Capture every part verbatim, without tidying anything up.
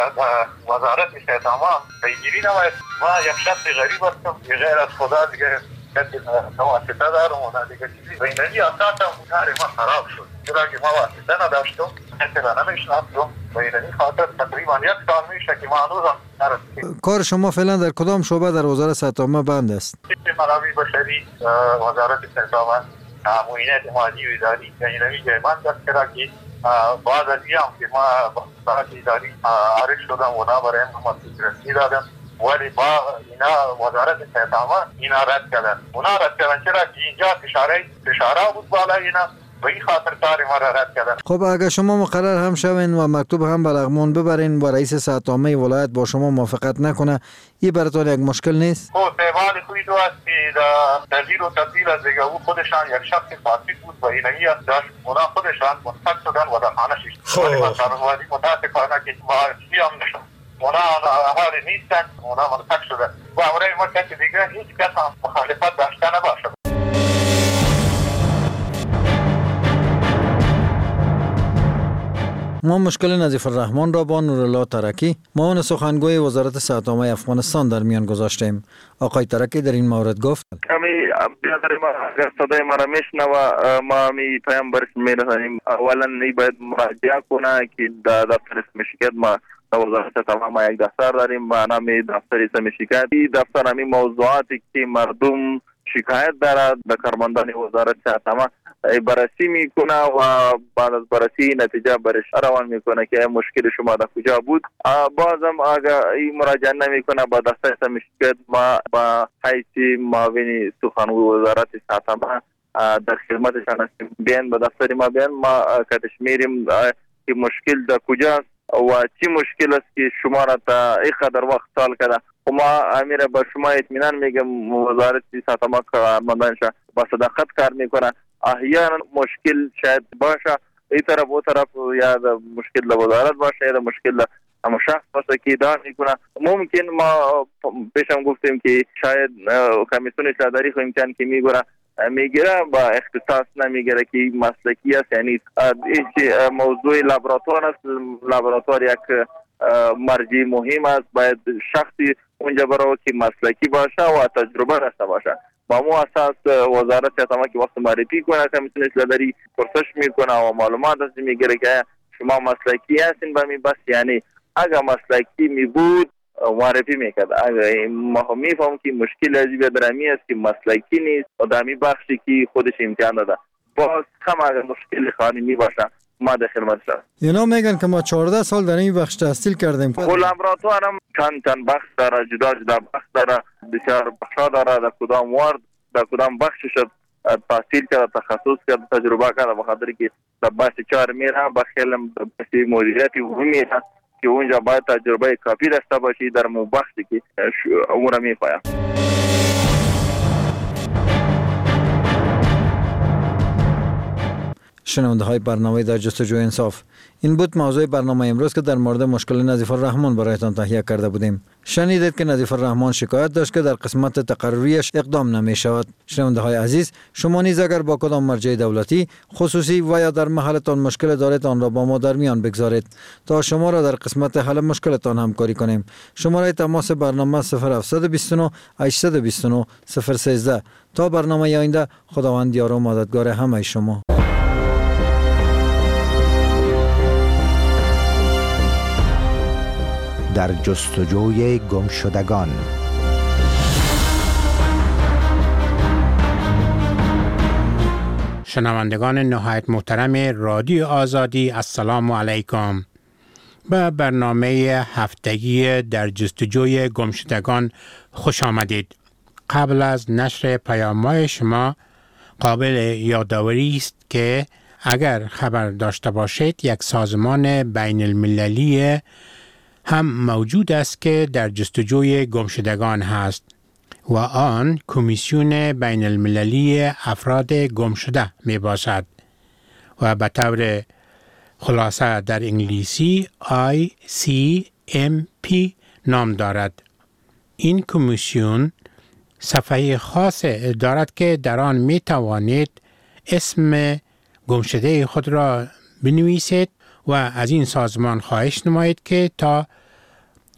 وزارت استخدامات پیگیری نماید. ما یک شخص غریب هستم که غیر از خدا دیگه واسطه دارم و دیگه چیزی بیننی اساسا کار ما خراب شد. چرا که ما واسطه نداشتم مثلا نمیشناختم بیننی خاطر تقریبا یک سال میشه که ما هنوزم نرسیدیم. کار شما فعلا در کدام شعبه در وزارت صحت عامه بند است؟ منابع بشری وزارت استخدامات معاونت مالی و اداری بیننی بند است که بعد از این که ما وزارت اداری عارف شدم و نا برای ما رسید دادم ولی با اینا وزارت استخدامات اینا رد کردن. اونا رد کردن چرا که اینجا اشاره اشاره بود بالا اینا به این خاطر کار ما را رد کردن. خب اگر شما مقرر هم شوین و مکتوب هم به لغمان ببرین و رئیس صحت عامه ولایت با شما موافقت نکنه، این براتون یک مشکل نیست؟ خب پیمان کوی دو است که تغییر و تبدیل از دیگه او خودشان یک شخص فاسد بود و اینایی است داشت اونا خودشان منتخب شدن و در خانه شد. ولی ما سرمایه‌ای متاسفانه که ما هم نشد. اونا اهالی نیستن، اونا منتخب شدن و برای ما کسی دیگه هیچ کس هم مخالفت داشته نباشد. ما مشکل نظیف الرحمن را با نورالله ترکی معاون سخنگوی وزارت صحت عامه افغانستان در میان گذاشتیم. آقای ترکی در این مورد گفت: امی بیادر ما اگر صدای ما را میشنوه ما می پیام برش میرسانیم. اولا نی باید مراجعه کنه که در دفتر سمیشکت ما در وزارت صحت عامه یک دفتر داریم با نام دفتر سمیشکت. این دفتر همی موضوعاتی که مردم شکایت دارد در کارمندان وزارت صحت عامه بررسی میکنه و بعد از بررسی نتیجه برش روان میکنه که مشکل شما در کجا بود. بازم اگر این مراجعه نمیکنه با دفتر سمیشکت ما با حیث معاون سخنگوی وزارت صحت عامه در خدمتشان هستیم. بیان به دفتر ما بیان ما کتش میریم که مشکل در کجاست و چی مشکل است که شما را تا این قدر وقت سال کرده. و ما امیر با شما اطمینان میگم وزارت صحت عامه کارمندانش با صداقت کار میکنه. احیانا مشکل شاید باشه این طرف و طرف یا مشکل در وزارت باشه یا مشکل اما شخص باشه که ادعا میکنه. ممکن ما پیشم گفتیم که شاید کمیسیون اصلاح داری خو امکان که میگوره میگیره با اختصاص نمیگیره که مسلکی است. یعنی این موضوع لابراتوار است. لابراتوار یک مرجع مهم است. باید شخصی اونجا برای که مسلکی باشه و تجربه داشته باشه. با مو اساس وزارت صحت عامه که وقت معرفی کنه کمیسیون اصلاح داری پرسش میکنه و معلومات از میگیره که شما مسلکی هستین با می بس. یعنی اگر مسلکی می بود معرفی میکرد. اگر ما میفهم که مشکل از درمی است که مسلکی نیست و دمی بخشی که خودش امتحان داده باز هم اگر مشکل خانی می باشه ما در خدمتش هستیم. اینا میگن که ما چهارده سال در این بخش تحصیل کردیم. لابراتوار هم چند چند بخش داره، جدا جدا بخش داره، بسیار بخشا داره. در کدام وارد در کدام بخشش تحصیل کرده، تخصص کرده، تجربه کرده. بخاطر که در بخش چهار میره بخیل بخش مدیریت عمومی میره که اونجا باید تجربه کافی داشته باشی در مو بخشی که اون را میپاید. شنونده های برنامه در جستجوی انصاف، این بود موضوع برنامه امروز که در مورد مشکل نظیف الرحمن برایتان تهیه کرده بودیم. شنیدید که نظیف الرحمن شکایت داشت که در قسمت تقرریش اقدام نمی شود. شنونده های عزیز، شما نیز اگر با کدام مرجع دولتی خصوصی و یا در محلتان مشکل دارید آن را با ما در میان بگذارید تا شما را در قسمت حل مشکلتان همکاری کنیم. شماره تماس برنامه صفر هفت دو نه هشت دو نه صفر یک سه. تا برنامه آینده، خداوند یار و مددگار همه شما. در جستجوی گمشدگان. شنوندگان نهایت محترم رادیو آزادی، السلام علیکم. به برنامه هفتگی در جستجوی گمشدگان خوش آمدید. قبل از نشر پیام‌های شما قابل یادآوری است که اگر خبر داشته باشید یک سازمان بین المللی هم موجود است که در جستجوی گمشدگان هست و آن کمیسیون بین المللی افراد گمشده می باشد و به طور خلاصه در انگلیسی آی سی ام پی نام دارد. این کمیسیون صفحه خاص دارد که در آن می توانید اسم گمشده خود را بنویسید و از این سازمان خواهش نمایید که تا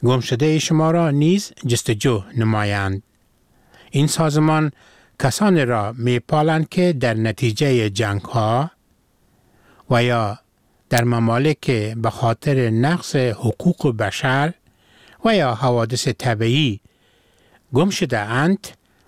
گمشده شما را نیز جستجو نمایند. این سازمان کسانی را می پالند که در نتیجه جنگ ها و یا در ممالک به خاطر نقض حقوق بشر و یا حوادث طبیعی گم شده اند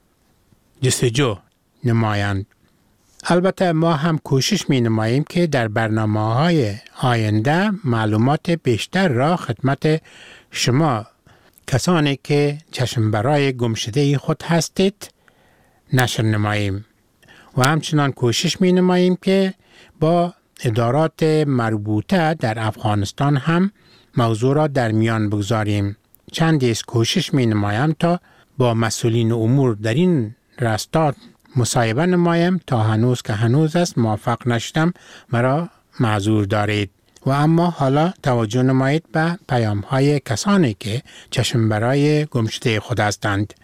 جستجو نمایند. البته ما هم کوشش می نماییم که در برنامه های آینده معلومات بیشتر را خدمت شما کسانی که چشم برای گمشده خود هستید نشر نماییم و همچنان کوشش می نماییم که با ادارات مربوطه در افغانستان هم موضوع را در میان بگذاریم. چندی از کوشش می نمایم تا با مسئولین امور در این راستا مصاحبه نمایم تا هنوز که هنوز است موفق نشدم مرا معذور دارید. و اما حالا توجه نمایید به پیام های کسانی که چشم برای گمشده خود هستند.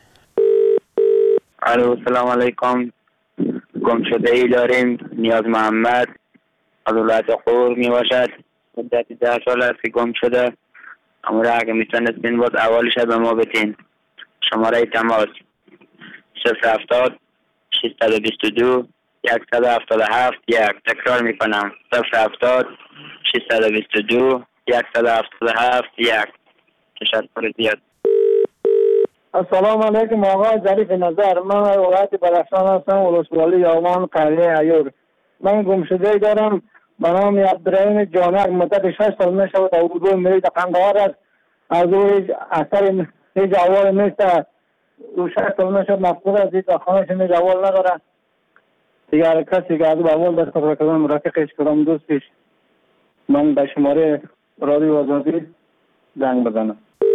الو سلام علیکم. گمشده ای داریم نیاز محمد از ولایت غور می باشد. مدت ده سال است که گم شده. امور اگه میتونستین باز اولش به ما بتین. شماره تماس صفر هفتاد ششصد و بیست و دو صد و هفتاد و هفت یک. تکرار میکنم صفر هفتاد ششصد و بیست و دو صد و هفتاد و هفت یک. تشکر زیاد. السلام علیکم آقای ظریف نظر. من ولایت بدخشان هستم، ولسوالی یومان قریه ایور. من گمشده دارم به نام عبدالرحیم جانک. مدت شش سال میشود اردو میرید قندهار است. از او اثر هیچ اول نیست. او شش سال میشود مفقود است. هیچ خانهش هیچ اول نداره. دیگر کسی که از او اول دست پر کردم رفیقش کردم دوستش. من به شماره رادیو آزادی زنگ بزنم.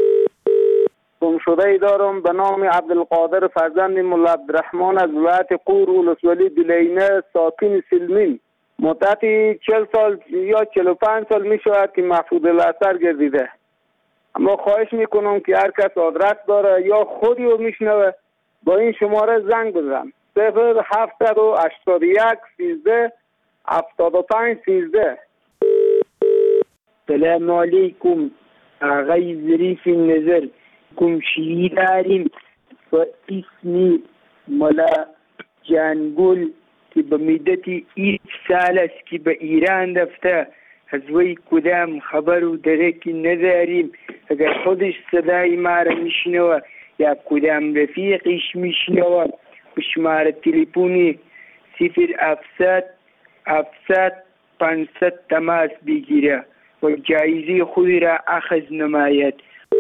گمشده ای دارم به نام عبدالقادر فرزند مولا عبدالرحمن از ولایت غور ولسوالی دلینه ساکن سلمین. مدتی چهل سال یا چهل و پنج سال می شود که محفوظ الاثر گردیده. اما خواهش میکنم که هر کس آدرس داره یا خودی رو میشنوه با این شماره زنگ بزن. صفر هفتصد و هشتاد و یک سیزده هفتاد و پنج سیزده. سلام علیکم آقای ظریف نظر. گمشده داریم با اسم مولا جانگل که به مدت یک سال است که به ایران رفته. از وی کدام خبر و درکی نداریم. اگر خودش صدای ما را میشنوه یا کدام رفیقش میشنوه به شماره تلفنی صفر هفتصد هفتصد پانصد تماس بگیره و جایزه خود را اخذ نماید.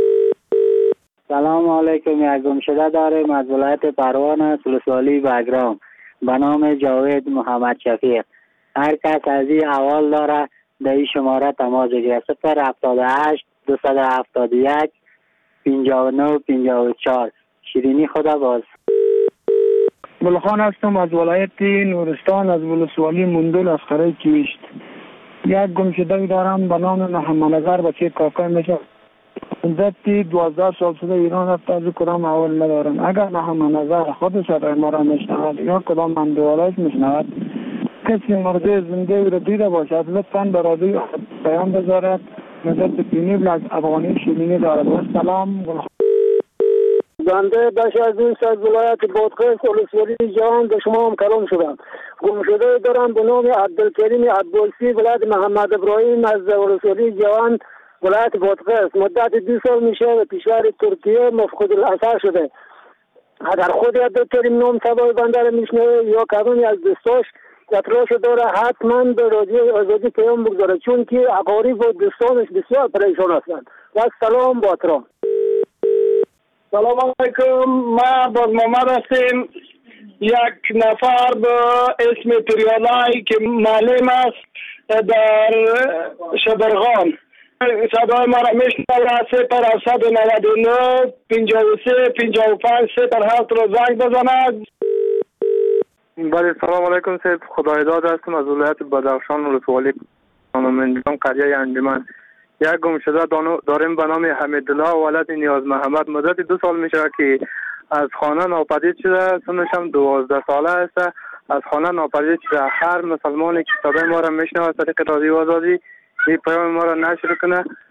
سلام علیکم. یک گمشده داریم از ولایت پروان است، ولسوالی بگرام به نام جاوید محمد شفیق. هر کس از این احوال داره در این شماره تماس بگیره. صفر هفتاد و هشت دویست و هفتاد و یک پنجاه و نه پنجاه و چهار. شیرینی خدا باز. گلخان هستم از ولایت نورستان از ولسوالی مندل از خرای کیشت. یک گمشده دارم به نام محمد نظر بچه کاکا میشه. مدتی دوازده سال شده ایران رفته. از کدام اول ندارم. اگر محمد نظر خودش را ما را میشنود یا کدام من دوالایش میشنود کسی مرده زنده را دیده باشد لطفاً به رادیو پیام بذارد. مدت پینیبل از افغانی شیرینی دارد. و سلام. بنده بخش عزیز از ولایت بادغیس ولسوالی جوان به شما هم کلام شدم. گمشده دارم به نام عبدالکریم عبدالسی ولایت محمد ابراهیم از ولسوالی جوان ولایت بادغیس. مدت دو سال میشه و کشور ترکیه مفقود الاثر شده. اگر خود عبدالکریم نام سبای بنده را میشنوه یا کدومی از دوستاش اطلاعش داره حتما به رادیو آزادی پیام بگذاره چون که اقارب و دوستانش بسیار پریشان هستند. و سلام با احترام. سلام علیکم. ما باز محمد هستیم. یک نفر به اسم پریالای که معلم است در شبرغان صدای ما را میشنوه. صفر هفتصد و نود و نه پنجاه و سه پنجاه و پنج صفر هفت را زنگ بزند. بله سلام علیکم. سید خدایداد هستم از ولایت بدخشان ولسوالی منجان قریه انجمن. یک گمشده داریم به نام حمیدالله ولد نیاز محمد. مدت دو سال میشه که از خانه ناپدید شده. سنش هم دوازده ساله است. از خانه ناپدید شده. هر مسلمانی که صدای ما را میشنوه از طریق رادیو آزادی این پیام ما را نشر کنه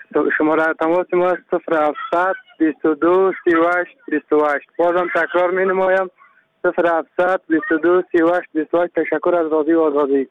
شماره تماس ما صفر هفتصد بیست و دو سی و هشت بیست و هشت. بازم تکرار می نمایم صفر هفتصد بیست و دو سی و هشت بیست و هشت. تشکر از رادیو آزادی.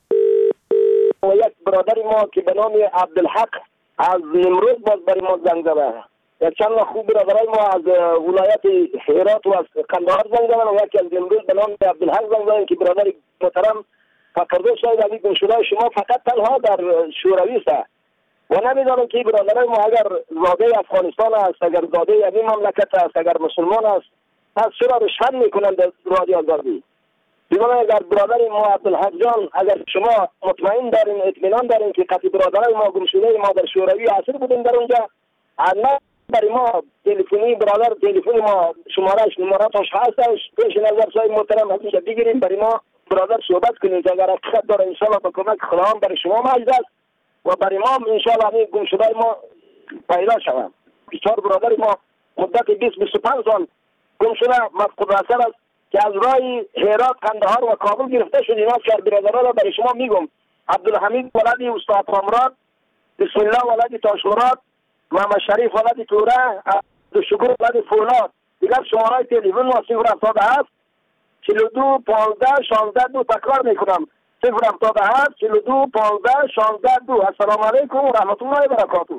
یک برادر ما که به نام عبدالحق از نمرود باز برای ما زنگ زده. یک چند خوب برادرای ما از ولایت هرات و از قندهار زنگ زدن و یکی از نمرود به نام عبدالحق زنگ زدن که برادر محترم فکرده شاید علی گمشده شما فقط تنها در شوروی است و نمیدانم که برادرای ما اگر زاده افغانستان است، اگر زاده این مملکت است، اگر مسلمان است، پس چرا رشوه میکنند در رادیو آزادی؟ دیگه اگر برادر ما عبدالحق جان اگر شما مطمئن دارین، اطمینان دارین که قطعی برادرای ما گمشده ما در شوروی اسیر بودیم در اونجا، نه برای ما تلفنی برادر تلفن ما شمارهش نمراتش هستش، پیش نظر صاحب محترم همیشه بگیریم برای ما برادر صحبت کنید که اگر حقیقت داره انشاءالله با کمک خداوند برای شما مجد است و برای ما انشاءالله همین گمشده ما پیدا شوند. بسیار برادر ما مدت بیست بیست و پنج سال گمشده مفقود اثر است که از راه هرات، قندهار و کابل گرفته شد. اینا چهار برادرها را برای شما میگم: عبدالحمید ولدی استاد قامراد، بسم الله ولدی تاشمراد، محمد شریف ولدی توره، عبدالشکر ولدی فولاد. دیگر شماره تلفن ما صفر هفتاد و هفت چهل و دو پانزده شانزده دو. تکرار میکنم صفر هفتاد و هفت چهل و دو پانزده شانزده دو. السلام علیکم و رحمت الله و برکاته.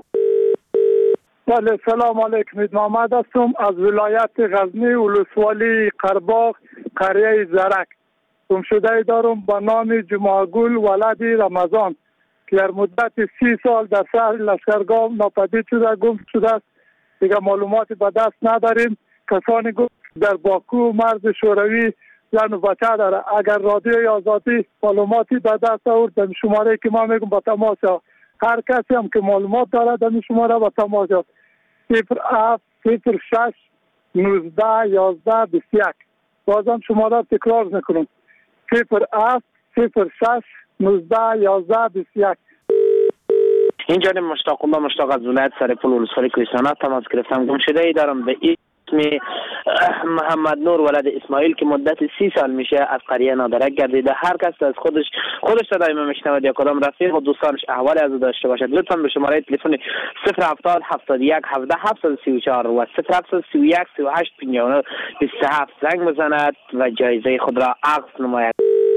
بله، سلام علیکم. محمد هستم از ولایت غزنی، ولسوالی قرباغ، قریه زرک. گمشده دارم به نام جمعه‌گل ولدی رمضان که در مدت سی سال در شهر لشکرگاه ناپدید شده، گم شده است. دیگه معلوماتی به دست نداریم. کسانی گفت در باکو مرز شوروی زن و بچه داره. اگر رادیوی آزادی معلوماتی به دست آورد در شماره که ما میگم با تماس ها، هر کسی هم که معلومات داره در شماره با تماس ها صفر هفت صفر شش نوزده یازده بیست و یک. بازم شماره تکرار میکنم صفر هفت صفر شش نوزده یازده بیست و یک. این جانب مشتاق الله مشتاق از ولایت سرپل ولسوالی کوهستان تماس گرفتم. گمشده ای دارم به اسم محمد نور ولد اسماعیل که مدت سی سال میشه از قریه نادرک گردیده. هر کس از خودش خودش صدای ما میشنود یا کدام رفیق و دوستانش احوال از او داشته باشد لطفا به شماره تلفن صفر هفتاد هفتاد و یک هفده هفتصد و سی و چهار و صفر هفتصد و سی و یک سی و هشت پنجاه و نه بیست و هفت زنگ بزند و جایزه خود را عقد نماید.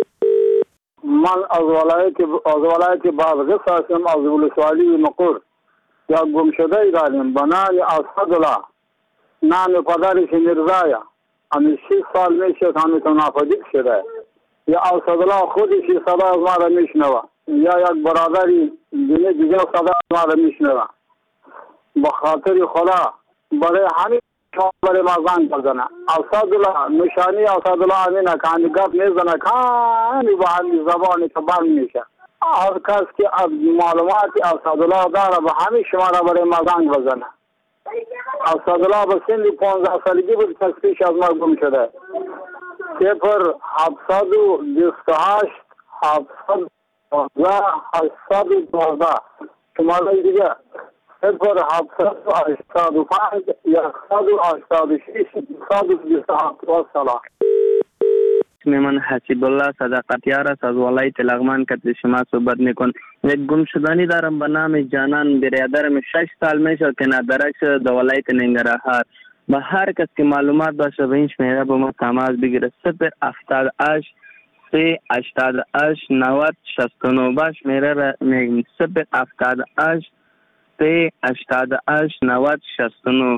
من از ولایت از ولایت بازرس هستم، از ولسوالی مقر. یا گمشده ای داریم به نام اسدالله، نام پدرش میرزایا. همین شش سال میشه همین تو ناپدید شده. یا اسدالله خودش صدا از ما را میشنوه، یا یک برادری دیگه دیگه صدا از ما را میشنوه. به خاطر خدا برای همین شما برای ما زنگ بزنه. اسدالله نشانی اسدالله امینه که همی گپ میزنه که همی با همی زبانی که بند میشه. هر کس که از معلوماتی اسدالله داره به همین شما را برای ما زنگ بزنه. اسدالله به سن پانزده سالگی بود که پیش از ما گم شده. صفر هفتصد و بیست و هشت هفتصد و دوازده هشتصد و دوازده. شماره دیگه صفر هفتصد و هشتاد و پنج یکصد و هشتاد و شش دویست و بیست و هفت. و سلام. من حسیب الله صداقتیار است از ولایت لغمان که شما صحبت میکن. یک گمشدگی دارم به نام جانان، برادرم شش سال میشه که نادرک شده در ولایت ننگرهار. به هر کس که معلومات باشه به این شماره با ما تماس بگیره. صفر هفتاد و هشت سه هشتاد و هشت نود شصت و نه. باش میره را میگم صفر هفتاد و هشت سه هشتاد و هشت نود شصت و نه.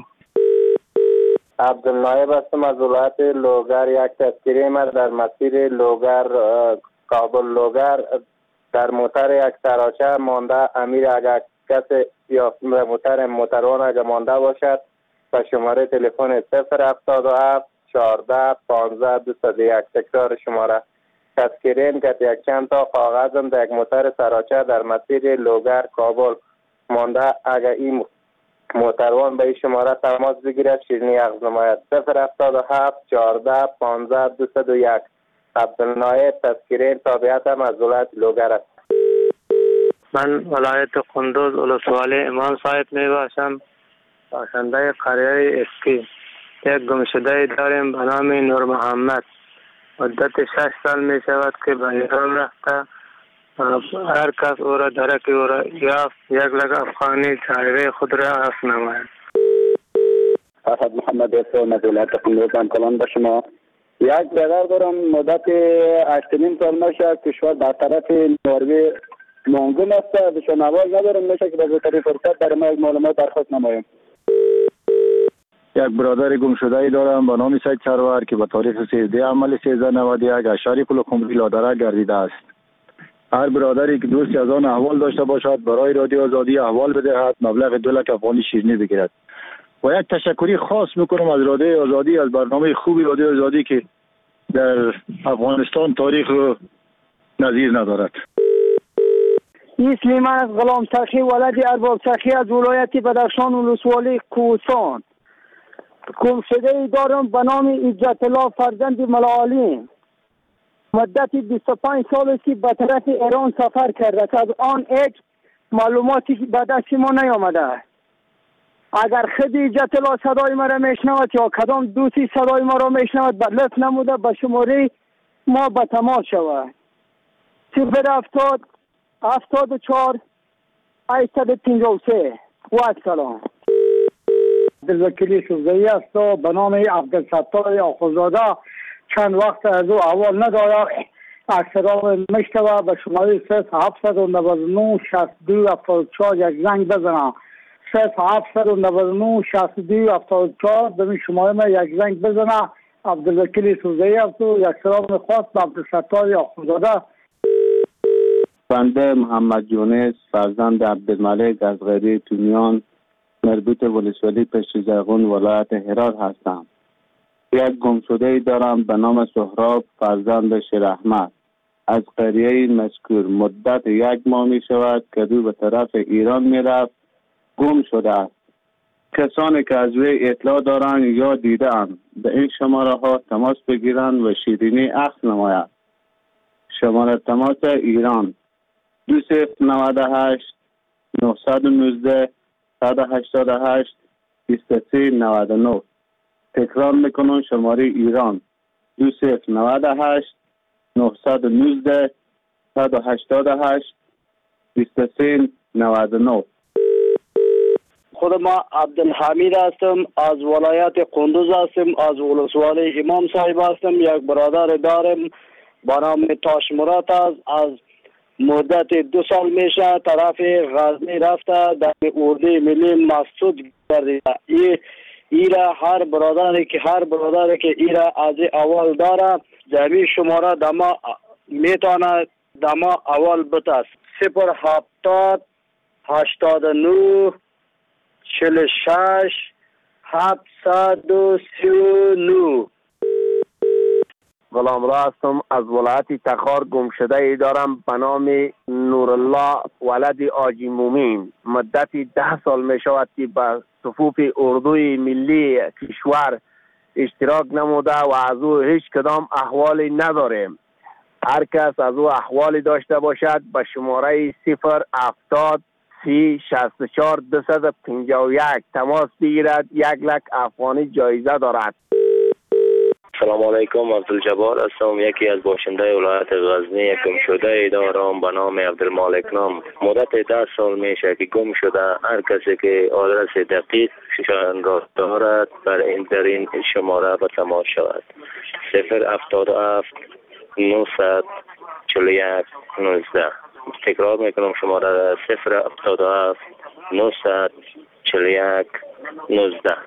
عبدالنایب هستم از ولایت لوگر. یک تذکیره ما در مسیر لوگر کابل لوگر در موتر یک سراچه مانده. امیر اگر کسی یا موتر موتروان اگر مانده باشد و شماره تلفن صفر هفتاد و هفت چهارده پانزده دویست و یک. تکرار شماره تذکیره که یک چند تا کاغذم در یک موتر سراچه در مسیر لوگر کابل مانده. اگر این محتروان به این شماره تماس بگیرد شیرینی عقد نماید. صفر هفتاد و هفت چهارده پانزده دویست و یک. عبدالنایب تذکیره تابعیت هم از ولایت لوگر است. من ولایت قندوز ولسوالی امام صاحب می باشم، باشنده قریه اسکی. یک گمشده داریم به نام نور محمد. مدت شش سال می شود که به ایران رفته هر کس او را درک او را یافت یک لگ افغانی چاره خود را عفو نماید. فرهاد محمد اسلام از ولایت قندوز کلان به شما. یک برادر دارم مدت هشت و نیم سال میشه کشور در طرف نروژ مانگون است. بهشون آواز ندارم، میشه که به طریق فرصت در ما یک معلومات درخواست نمایم. یک برادر گم شده ای دارم به نام سید سرور که به تاریخ سیزده عمل سیزده نود و یک از شهر پلخمری لادره گردیده است. هر برادری که دوستی از آن احوال داشته باشد برای رادیو آزادی احوال بدهد، مبلغ دو لک افغانی شیرینی بگیرد. و یک تشکری خاص میکنم از رادیو آزادی، از برنامه خوبی رادیو آزادی که در افغانستان تاریخ نظیر ندارد. اسم من از غلام سخی ولد ارباب سخی از ولایت بدخشان ولسوالی کوهستان. گم شده ای دارم به نام عزت الله فرزند ملاعالی. مدت بیست و پنج سال است که به طرف ایران سفر کرده. از آن یک معلوماتی به دست ما نیامده. اگر خود عزت الله صدای ما را میشنود یا کدام دوستی صدای ما را میشنود به لطف نموده به شماره ما به تماس شود. صفر هفتاد هفتاد و چهار هشتصد و پنجاه و سه. و سلام. عبدالوکیل سوزایی است و به نام عبدالستار آخوزاده. چند وقت از او اول ندارد. اکثرا میشتوه به شماره صفر هفتصد و نود و نه شصت و دو هفتاد و چهار یک زنگ بزنه. صفر هفتصد و نود و نه شصت و دو هفتاد و چهار به این شماره ما یک زنگ بزنه. عبدالوکیل سوزایی است و یک سلام خاص به عبدالستار آخوزاده. بنده محمد یونس فرزند عبدالملک از غیری تونیان مربوط ولسوالی پشت زرغون ولایت هرات هستم. یک گمشده ای دارم به نام سهراب فرزند شیر احمد از قریه مذکور. مدت یک ماه می شود که دو به طرف ایران می رفت گم شده است. کسانی که از وی اطلاع دارند یا دیدند به این شماره ها تماس بگیرند و شیرینی اخذ نماید. شماره تماس ایران دو صفر نود و هشت نهصد و نوزده صد و هشتاد و هشت بیست و سه نود و نه. تکرار میکنم شماره ایران دو صفر نود و هشت نهصد و نوزده صد و هشتاد و هشت بیست و سه نود و نه. خود ما عبدالحمید هستم از ولایت قندوز هستم، از ولسوالی امام صاحب هستم. یک برادر دارم با نام تاش مراد است. از مدت دو سال میشه طرف غزنی رفته در اردوی ملی مسعود گردیده. ای ایرا هر برادری که هر برادری که ایرا از اول داره زمین شماره دما میتونه دما اول بتاست. صفر هفتاد هشتاد و نه چهل و شش هفتصد و سی و نه. غلام را هستم از ولایت تخار. گم شده ای دارم به نام نورالله ولد آجی مومین. مدتی ده سال می شود که به صفوف اردوی ملی کشور اشتراک نموده و از او هیچ کدام احوالی نداریم. هر کس از او احوالی داشته باشد به شماره صفر هفتاد سی شصت و چهار دویست و پنجاه و یک تماس بگیرد. یک لک افغانی جایزه دارد. سلام علیکم، عبدالجبار هستم، یکی از باشنده ولایت غزنی. یک گم شده ای دارم به نام عبدالمالک نام. مدت ده سال میشه که گم شده. هر کسی که آدرس دقیق شان را دارد بر این در این شماره به تماس شود. صفر هفتاد و هفت نهصد چهل و یک نوزده. تکرار میکنم شماره صفر هفتاد و هفت نهصد چهل و یک نوزده.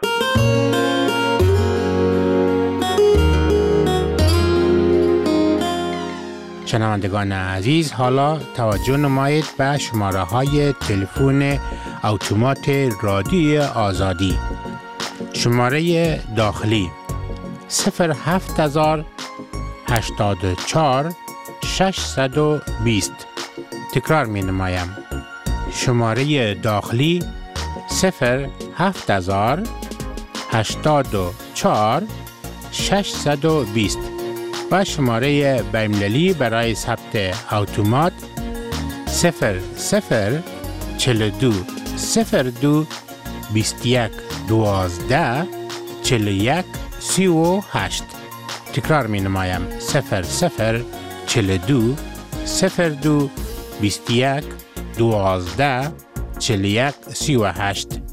شنوندگان عزیز، حالا توجه نمایید به شماره های تلفن اتومات رادیو آزادی. شماره داخلی صفر هفت هزار هشتاد و چهار ششصد و بیست. تکرار می نمایم. شماره داخلی صفر هفت هزار هشتاد و چهار ششصد و بیست و شماره بین‌المللی برای ثبت اتومات صفر صفر چهل و دو صفر دو بیست و یک دوازده چهل و یک سی و هشت. تکرار می نمایم. صفر صفر چهل و دو صفر دو بیست و یک دوازده چهل و یک سی و هشت.